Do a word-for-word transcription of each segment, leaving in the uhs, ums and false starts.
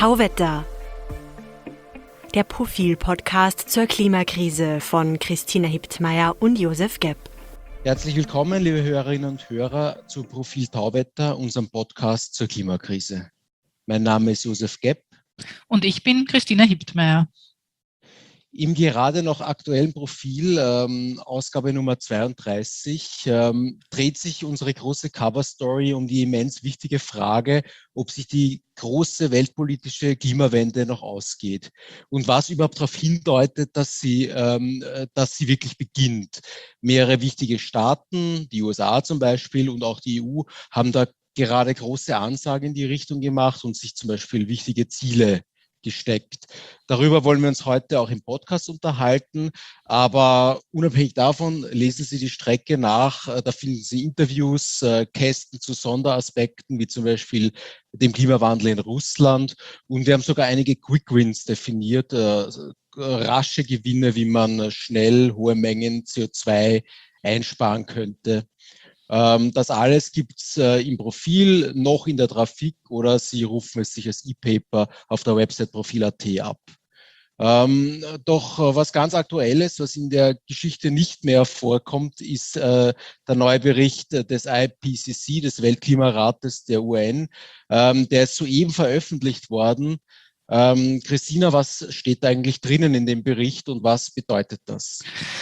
Tauwetter, der Profil-Podcast zur Klimakrise von Christina Hiptmeier und Josef Gepp. Herzlich willkommen, liebe Hörerinnen und Hörer, zu Profil Tauwetter, unserem Podcast zur Klimakrise. Mein Name ist Josef Gepp. Und ich bin Christina Hiptmeier. Im gerade noch aktuellen Profil, ähm, Ausgabe Nummer zweiunddreißig, ähm, dreht sich unsere große Coverstory um die immens wichtige Frage, ob sich die große weltpolitische Klimawende noch ausgeht und was überhaupt darauf hindeutet, dass sie, ähm, dass sie wirklich beginnt. Mehrere wichtige Staaten, die U S A zum Beispiel und auch die E U, haben da gerade große Ansagen in die Richtung gemacht und sich zum Beispiel wichtige Ziele gesteckt. Darüber wollen wir uns heute auch im Podcast unterhalten, aber unabhängig davon lesen Sie die Strecke nach, da finden Sie Interviews, Kästen zu Sonderaspekten, wie zum Beispiel dem Klimawandel in Russland, und wir haben sogar einige Quick Wins definiert, rasche Gewinne, wie man schnell hohe Mengen C O zwei einsparen könnte. Das alles gibt es im Profil, noch in der Trafik, oder Sie rufen es sich als E-Paper auf der Website profil punkt at ab. Ähm, doch was ganz Aktuelles, was in der Geschichte nicht mehr vorkommt, ist äh, der neue Bericht des I P C C, des Weltklimarates der U N. Ähm, der ist soeben veröffentlicht worden. Ähm, Christina, was steht eigentlich drinnen in dem Bericht und was bedeutet das?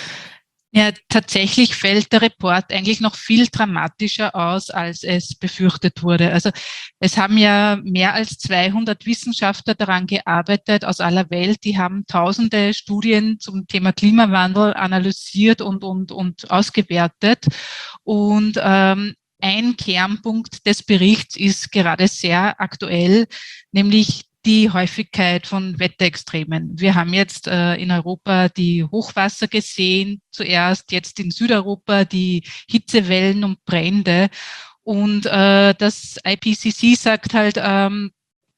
Ja, tatsächlich fällt der Report eigentlich noch viel dramatischer aus, als es befürchtet wurde. Also es haben ja mehr als zweihundert Wissenschaftler daran gearbeitet aus aller Welt. Die haben tausende Studien zum Thema Klimawandel analysiert und, und, und ausgewertet. Und ähm, ein Kernpunkt des Berichts ist gerade sehr aktuell, nämlich die Häufigkeit von Wetterextremen. Wir haben jetzt äh, in Europa die Hochwasser gesehen, zuerst jetzt in Südeuropa die Hitzewellen und Brände. Und äh, das I P C C sagt halt, ähm,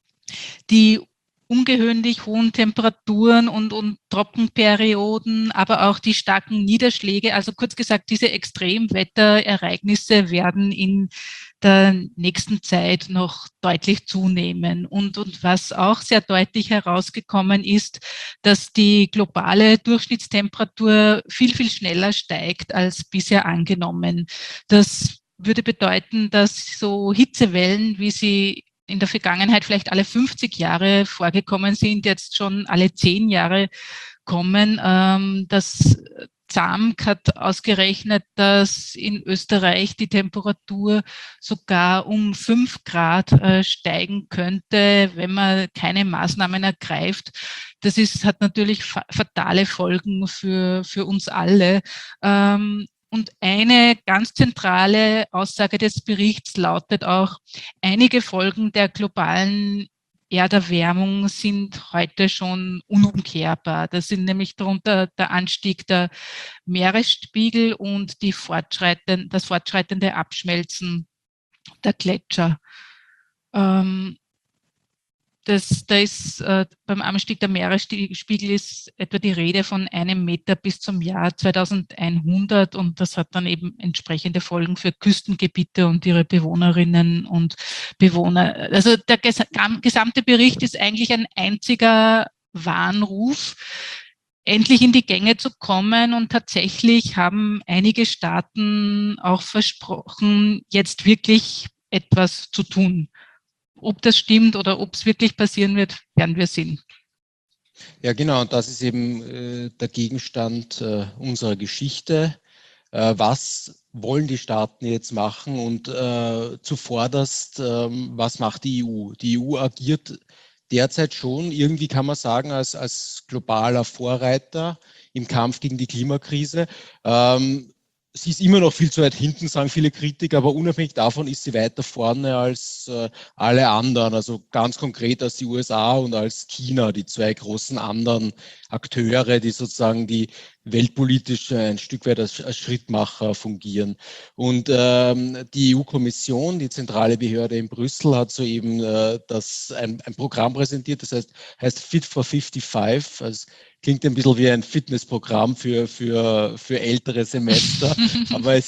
die ungewöhnlich hohen Temperaturen und, und Trockenperioden, aber auch die starken Niederschläge, also kurz gesagt, diese Extremwetterereignisse werden in der nächsten Zeit noch deutlich zunehmen. Und, und was auch sehr deutlich herausgekommen ist, dass die globale Durchschnittstemperatur viel, viel schneller steigt als bisher angenommen. Das würde bedeuten, dass so Hitzewellen, wie sie in der Vergangenheit vielleicht alle fünfzig Jahre vorgekommen sind, jetzt schon alle zehn Jahre kommen. Ähm, das Z A M K hat ausgerechnet, dass in Österreich die Temperatur sogar um fünf Grad äh, steigen könnte, wenn man keine Maßnahmen ergreift. Das ist, hat natürlich fa- fatale Folgen für, für uns alle. Ähm, Und eine ganz zentrale Aussage des Berichts lautet auch, einige Folgen der globalen Erderwärmung sind heute schon unumkehrbar. Das sind nämlich darunter der Anstieg der Meeresspiegel und die fortschreitende, das fortschreitende Abschmelzen der Gletscher. Ähm, Das, da ist äh, beim Anstieg der Meeresspiegel ist etwa die Rede von einem Meter bis zum Jahr zweitausendeinhundert, und das hat dann eben entsprechende Folgen für Küstengebiete und ihre Bewohnerinnen und Bewohner. Also der ges gesamte Bericht ist eigentlich ein einziger Warnruf, endlich in die Gänge zu kommen, und tatsächlich haben einige Staaten auch versprochen, jetzt wirklich etwas zu tun. Ob das stimmt oder ob es wirklich passieren wird, werden wir sehen. Ja, genau, und das ist eben äh, der Gegenstand äh, unserer Geschichte. Äh, was wollen die Staaten jetzt machen, und äh, zuvorderst, äh, was macht die E U? Die E U agiert derzeit schon, irgendwie kann man sagen, als, als globaler Vorreiter im Kampf gegen die Klimakrise. Ähm, Sie ist immer noch viel zu weit hinten, sagen viele Kritiker, aber unabhängig davon ist sie weiter vorne als äh, alle anderen, also ganz konkret als die U S A und als China, die zwei großen anderen Akteure, die sozusagen die weltpolitisch ein Stück weit als, als Schrittmacher fungieren. Und ähm, die E U-Kommission, die zentrale Behörde in Brüssel, hat soeben äh, das, ein, ein Programm präsentiert, das heißt, heißt Fit for fünfundfünfzig, also klingt ein bisschen wie ein Fitnessprogramm für, für, für ältere Semester, aber es ist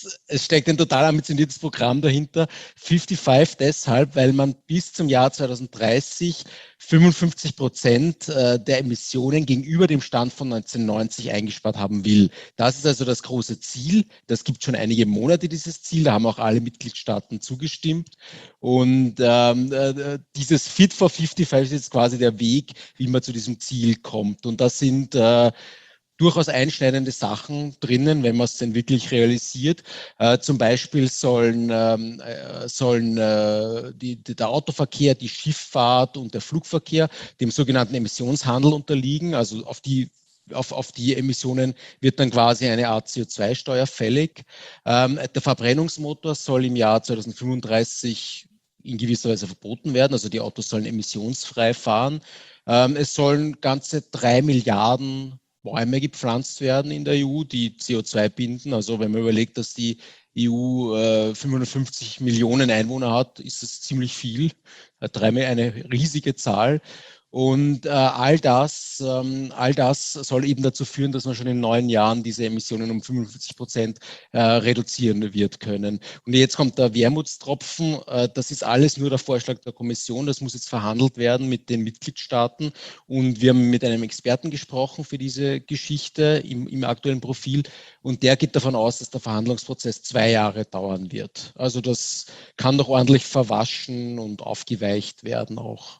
ist, es steckt ein total ambitioniertes Programm dahinter. fünfundfünfzig deshalb, weil man bis zum Jahr zweitausenddreißig fünfundfünfzig Prozent der Emissionen gegenüber dem Stand von neunzehnhundertneunzig eingespart haben will. Das ist also das große Ziel. Das gibt schon einige Monate, dieses Ziel. Da haben auch alle Mitgliedstaaten zugestimmt. Und ähm, äh, dieses Fit for fünfundfünfzig ist jetzt quasi der Weg, wie man zu diesem Ziel kommt. Und das sind äh, durchaus einschneidende Sachen drinnen, wenn man es denn wirklich realisiert. Äh, zum Beispiel sollen, ähm, äh, sollen äh, die, die, der Autoverkehr, die Schifffahrt und der Flugverkehr dem sogenannten Emissionshandel unterliegen. Also auf die, auf, auf die Emissionen wird dann quasi eine Art C O zwei Steuer fällig. Ähm, der Verbrennungsmotor soll im Jahr zweitausendfünfunddreißig in gewisser Weise verboten werden. Also die Autos sollen emissionsfrei fahren. Ähm, es sollen ganze drei Milliarden Bäume gepflanzt werden in der E U, die C O zwei binden. Also wenn man überlegt, dass die E U äh, fünfhundertfünfzig Millionen Einwohner hat, ist das ziemlich viel, eine riesige Zahl. Und äh, all das, ähm, all das soll eben dazu führen, dass man schon in neun Jahren diese Emissionen um fünfundfünfzig Prozent äh, reduzieren wird können. Und jetzt kommt der Wermutstropfen. Äh, das ist alles nur der Vorschlag der Kommission. Das muss jetzt verhandelt werden mit den Mitgliedstaaten. Und wir haben mit einem Experten gesprochen für diese Geschichte im, im aktuellen Profil. Und der geht davon aus, dass der Verhandlungsprozess zwei Jahre dauern wird. Also das kann doch ordentlich verwaschen und aufgeweicht werden auch.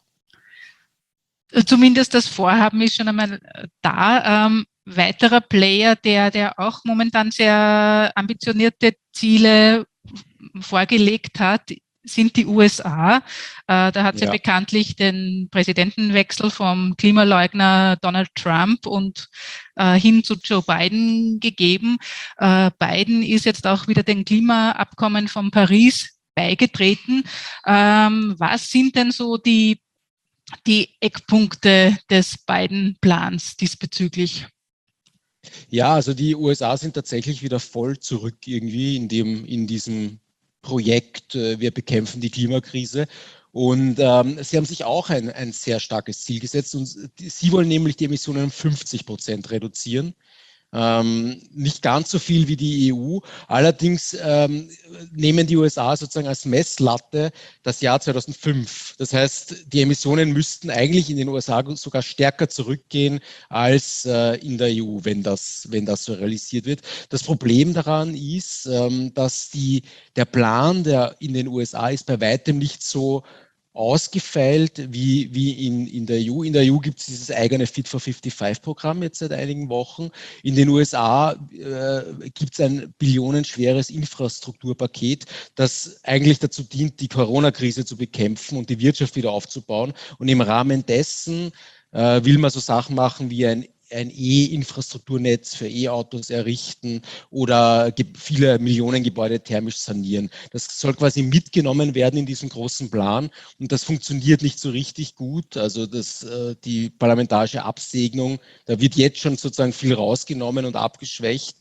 Zumindest das Vorhaben ist schon einmal da. Ähm, weiterer Player, der, der auch momentan sehr ambitionierte Ziele vorgelegt hat, sind die U S A. Äh, da hat es ja. ja bekanntlich den Präsidentenwechsel vom Klimaleugner Donald Trump und äh, hin zu Joe Biden gegeben. Äh, Biden ist jetzt auch wieder dem Klimaabkommen von Paris beigetreten. Ähm, was sind denn so die die Eckpunkte des Biden-Plans diesbezüglich? Ja, also die U S A sind tatsächlich wieder voll zurück irgendwie in, dem, in diesem Projekt, wir bekämpfen die Klimakrise. Und ähm, sie haben sich auch ein, ein sehr starkes Ziel gesetzt. Und die, sie wollen nämlich die Emissionen um fünfzig Prozent reduzieren. Ähm, nicht ganz so viel wie die E U. Allerdings ähm, nehmen die U S A sozusagen als Messlatte das Jahr zweitausendfünf. Das heißt, die Emissionen müssten eigentlich in den U S A sogar stärker zurückgehen als äh, in der E U, wenn das, wenn das so realisiert wird. Das Problem daran ist, ähm, dass die, der Plan, der in den U S A ist, bei weitem nicht so ausgefeilt wie, wie in, in der E U. In der E U gibt es dieses eigene Fit for fünfundfünfzig Programm jetzt seit einigen Wochen. In den U S A äh, gibt es ein billionenschweres Infrastrukturpaket, das eigentlich dazu dient, die Corona-Krise zu bekämpfen und die Wirtschaft wieder aufzubauen. Und im Rahmen dessen äh, will man so Sachen machen wie ein ein E-Infrastrukturnetz für E-Autos errichten oder viele Millionen Gebäude thermisch sanieren. Das soll quasi mitgenommen werden in diesem großen Plan und das funktioniert nicht so richtig gut. Also das, die parlamentarische Absegnung, da wird jetzt schon sozusagen viel rausgenommen und abgeschwächt.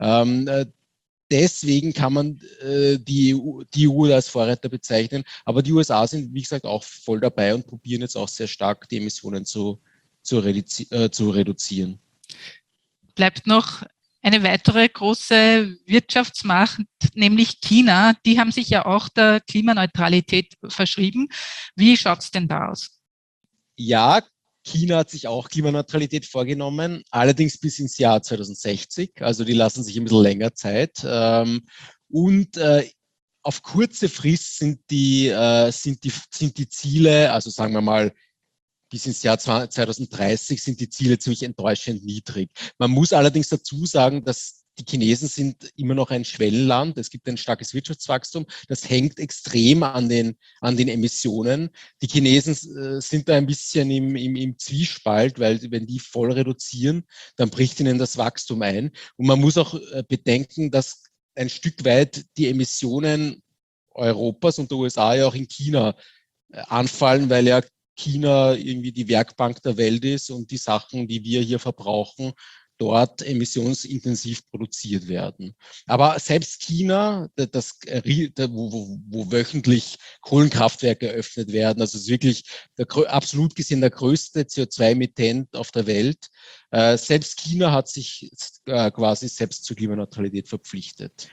Deswegen kann man äh, die, die E U als Vorreiter bezeichnen. Aber die U S A sind, wie gesagt, auch voll dabei und probieren jetzt auch sehr stark, die Emissionen zu Zu, reduzi äh, zu reduzieren. Bleibt noch eine weitere große Wirtschaftsmacht, nämlich China. Die haben sich ja auch der Klimaneutralität verschrieben. Wie schaut es denn da aus? Ja, China hat sich auch Klimaneutralität vorgenommen, allerdings bis ins Jahr zweitausendsechzig. Also die lassen sich ein bisschen länger Zeit. Ähm, und äh, auf kurze Frist sind die, äh, sind, die, sind die Ziele, also sagen wir mal, bis ins Jahr zweitausenddreißig sind die Ziele ziemlich enttäuschend niedrig. Man muss allerdings dazu sagen, dass die Chinesen sind immer noch ein Schwellenland. Es gibt ein starkes Wirtschaftswachstum. Das hängt extrem an den, an den Emissionen. Die Chinesen äh, sind da ein bisschen im, im, im Zwiespalt, weil wenn die voll reduzieren, dann bricht ihnen das Wachstum ein. Und man muss auch äh, bedenken, dass ein Stück weit die Emissionen Europas und der U S A ja auch in China äh, anfallen, weil ja China irgendwie die Werkbank der Welt ist und die Sachen, die wir hier verbrauchen, dort emissionsintensiv produziert werden. Aber selbst China, das, wo, wo, wo wöchentlich Kohlenkraftwerke eröffnet werden, also es ist wirklich der, absolut gesehen der größte C O zwei Emittent auf der Welt, äh, selbst China hat sich äh, quasi selbst zur Klimaneutralität verpflichtet.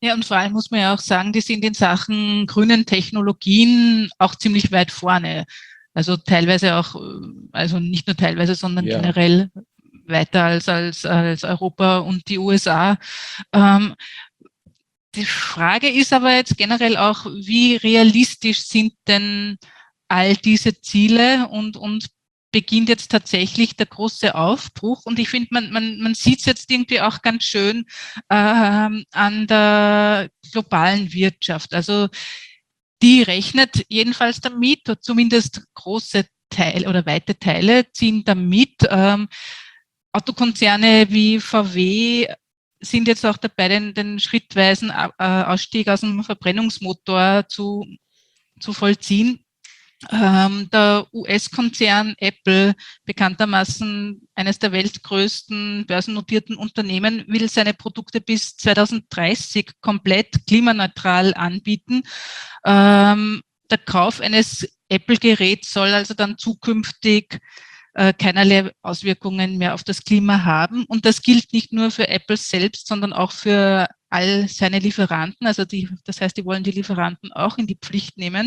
Ja, und vor allem muss man ja auch sagen, die sind in Sachen grünen Technologien auch ziemlich weit vorne. Also teilweise auch, also nicht nur teilweise, sondern Ja. generell weiter als, als, als Europa und die U S A. Ähm, die Frage ist aber jetzt generell auch, wie realistisch sind denn all diese Ziele und, und beginnt jetzt tatsächlich der große Aufbruch. Und ich finde, man, man, man sieht es jetzt irgendwie auch ganz schön ähm, an der globalen Wirtschaft. Also die rechnet jedenfalls damit, zumindest große Teile oder weite Teile ziehen damit. Ähm, Autokonzerne wie V W sind jetzt auch dabei, den, den schrittweisen Ausstieg aus dem Verbrennungsmotor zu, zu vollziehen. Ähm, der U S-Konzern Apple, bekanntermaßen eines der weltgrößten börsennotierten Unternehmen, will seine Produkte bis zweitausenddreißig komplett klimaneutral anbieten. Ähm, der Kauf eines Apple-Geräts soll also dann zukünftig äh, keinerlei Auswirkungen mehr auf das Klima haben. Und das gilt nicht nur für Apple selbst, sondern auch für all seine Lieferanten. Also die, das heißt, die wollen die Lieferanten auch in die Pflicht nehmen.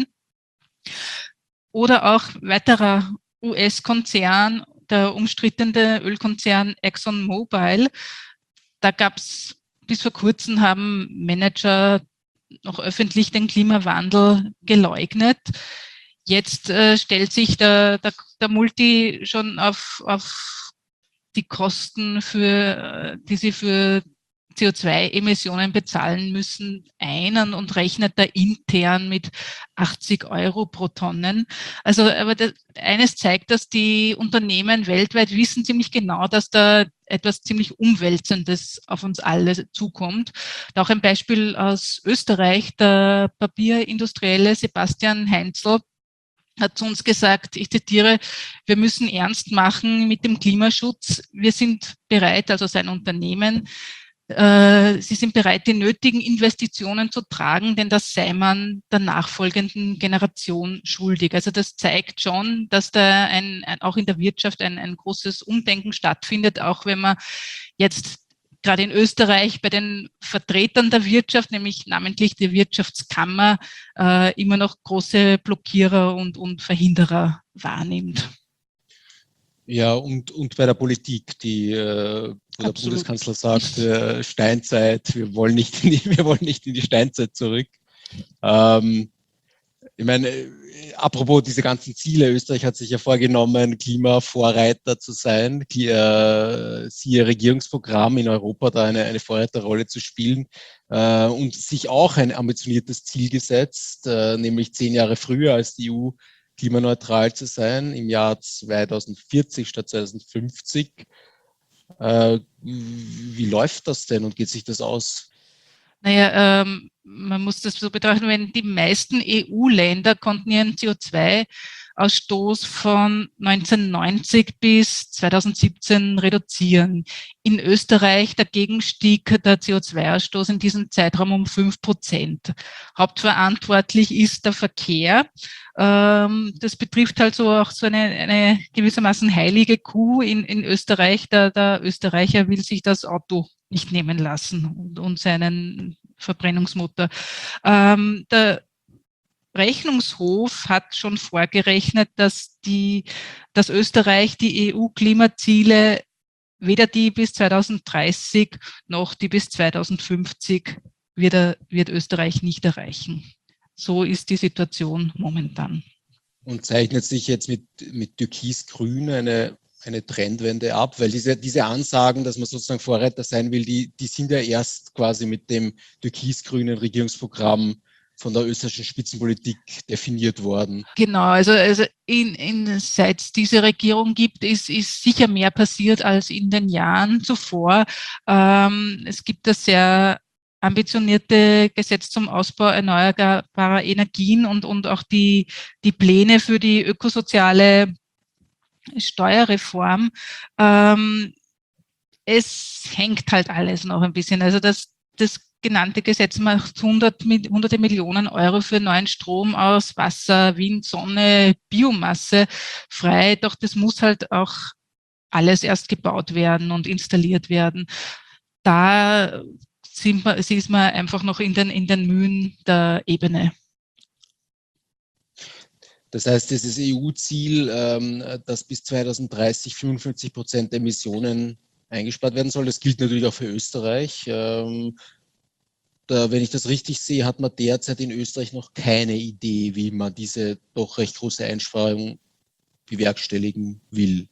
Oder auch weiterer U S-Konzern, der umstrittene Ölkonzern ExxonMobil. Da gab es bis vor kurzem, haben Manager noch öffentlich den Klimawandel geleugnet. Jetzt äh, stellt sich der, der, der Multi schon auf, auf die Kosten, für, die sie für C O zwei Emissionen bezahlen müssen, ein und rechnet da intern mit achtzig Euro pro Tonnen. Also, aber das, eines zeigt, dass die Unternehmen weltweit wissen ziemlich genau, dass da etwas ziemlich Umwälzendes auf uns alle zukommt. Auch ein Beispiel aus Österreich, der Papierindustrielle Sebastian Heinzel hat zu uns gesagt, ich zitiere, wir müssen ernst machen mit dem Klimaschutz. Wir sind bereit, also sein Unternehmen, Sie sind bereit, die nötigen Investitionen zu tragen, denn das sei man der nachfolgenden Generation schuldig. Also das zeigt schon, dass da ein, ein, auch in der Wirtschaft ein, ein großes Umdenken stattfindet, auch wenn man jetzt gerade in Österreich bei den Vertretern der Wirtschaft, nämlich namentlich der Wirtschaftskammer, äh, immer noch große Blockierer und, und Verhinderer wahrnimmt. Ja, und, und bei der Politik, die, äh, wo der Bundeskanzler sagt, äh, Steinzeit, wir wollen nicht in die, wir wollen nicht in die Steinzeit zurück. Ähm, ich meine, äh, apropos diese ganzen Ziele, Österreich hat sich ja vorgenommen, Klimavorreiter zu sein, äh, siehe Regierungsprogramm in Europa, da eine, eine Vorreiterrolle zu spielen äh, und sich auch ein ambitioniertes Ziel gesetzt, äh, nämlich zehn Jahre früher als die E U klimaneutral zu sein, im Jahr zweitausendvierzig statt zweitausendfünfzig. Äh, wie läuft das denn und geht sich das aus? Naja, ähm, man muss das so betrachten, wenn die meisten E U-Länder konnten ihren C O zwei Ausstoß von neunzehnhundertneunzig bis zweitausendsiebzehn reduzieren. In Österreich dagegen stieg der C O zwei Ausstoß in diesem Zeitraum um fünf Prozent. Hauptverantwortlich ist der Verkehr. Ähm, das betrifft halt so auch so eine, eine gewissermaßen heilige Kuh in, in Österreich. Der, der Österreicher will sich das Auto nicht nehmen lassen und, und seinen Verbrennungsmotor. Ähm, der Rechnungshof hat schon vorgerechnet, dass, die, dass Österreich die E U-Klimaziele, weder die bis zweitausenddreißig noch die bis zweitausendfünfzig, wird, er, wird Österreich nicht erreichen. So ist die Situation momentan. Und zeichnet sich jetzt mit, mit Türkis-Grün eine, eine Trendwende ab? Weil diese, diese Ansagen, dass man sozusagen Vorreiter sein will, die, die sind ja erst quasi mit dem türkis-grünen Regierungsprogramm von der österreichischen Spitzenpolitik definiert worden. Genau, also, also in, in, seit es diese Regierung gibt, ist, ist sicher mehr passiert als in den Jahren zuvor. Ähm, es gibt das sehr ambitionierte Gesetz zum Ausbau erneuerbarer Energien und, und auch die, die Pläne für die ökosoziale Steuerreform. Ähm, es hängt halt alles noch ein bisschen. Also das, das genannte Gesetz macht hundert, hunderte Millionen Euro für neuen Strom aus Wasser, Wind, Sonne, Biomasse frei. Doch das muss halt auch alles erst gebaut werden und installiert werden. Da sind wir, ist man einfach noch in den, in den Mühen der Ebene. Das heißt, dieses E U-Ziel, ähm, dass bis zweitausenddreißig fünfundfünfzig Prozent der Emissionen eingespart werden soll, das gilt natürlich auch für Österreich. Ähm, da, wenn ich das richtig sehe, hat man derzeit in Österreich noch keine Idee, wie man diese doch recht große Einsparung bewerkstelligen will.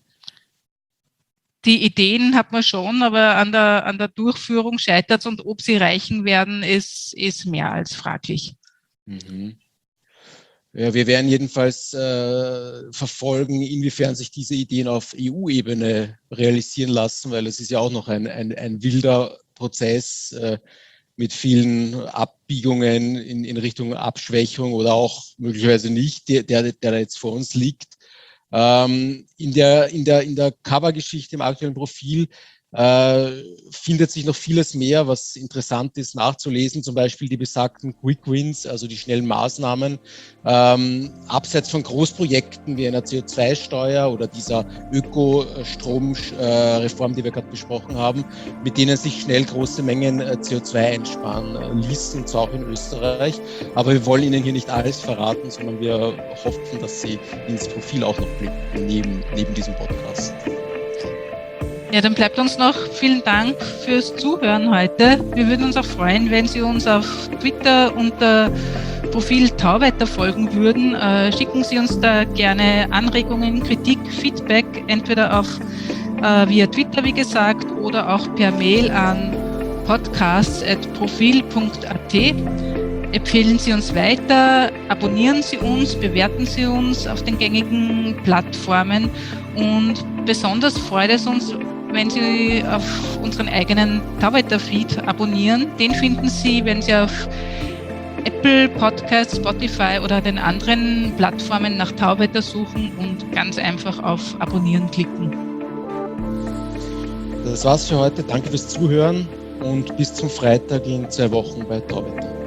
Die Ideen hat man schon, aber an der, an der Durchführung scheitert es, und ob sie reichen werden, ist, ist mehr als fraglich. Mhm. Ja, wir werden jedenfalls äh, verfolgen, inwiefern sich diese Ideen auf E U-Ebene realisieren lassen, weil es ist ja auch noch ein, ein, ein wilder Prozess äh, mit vielen Abbiegungen in, in Richtung Abschwächung oder auch möglicherweise nicht, der, der, der jetzt vor uns liegt. Ähm, in der, in der, in der Covergeschichte, im aktuellen Profil, äh, findet sich noch vieles mehr, was interessant ist nachzulesen, zum Beispiel die besagten Quick Wins, also die schnellen Maßnahmen, ähm, abseits von Großprojekten wie einer C O zwei Steuer oder dieser Ökostromreform, äh, die wir gerade besprochen haben, mit denen sich schnell große Mengen äh, C O zwei einsparen äh, ließen, und zwar auch in Österreich. Aber wir wollen Ihnen hier nicht alles verraten, sondern wir hoffen, dass Sie ins Profil auch noch blicken, neben, neben diesem Podcast. Ja, dann bleibt uns noch vielen Dank fürs Zuhören heute. Wir würden uns auch freuen, wenn Sie uns auf Twitter unter Profil Tauwetter folgen würden. Äh, schicken Sie uns da gerne Anregungen, Kritik, Feedback, entweder auf äh, via Twitter, wie gesagt, oder auch per Mail an podcasts at profil punkt a t. Empfehlen Sie uns weiter, abonnieren Sie uns, bewerten Sie uns auf den gängigen Plattformen, und besonders freut es uns, wenn Sie auf unseren eigenen Tauwetter-Feed abonnieren. Den finden Sie, wenn Sie auf Apple Podcasts, Spotify oder den anderen Plattformen nach Tauwetter suchen und ganz einfach auf Abonnieren klicken. Das war's für heute. Danke fürs Zuhören und bis zum Freitag in zwei Wochen bei Tauwetter.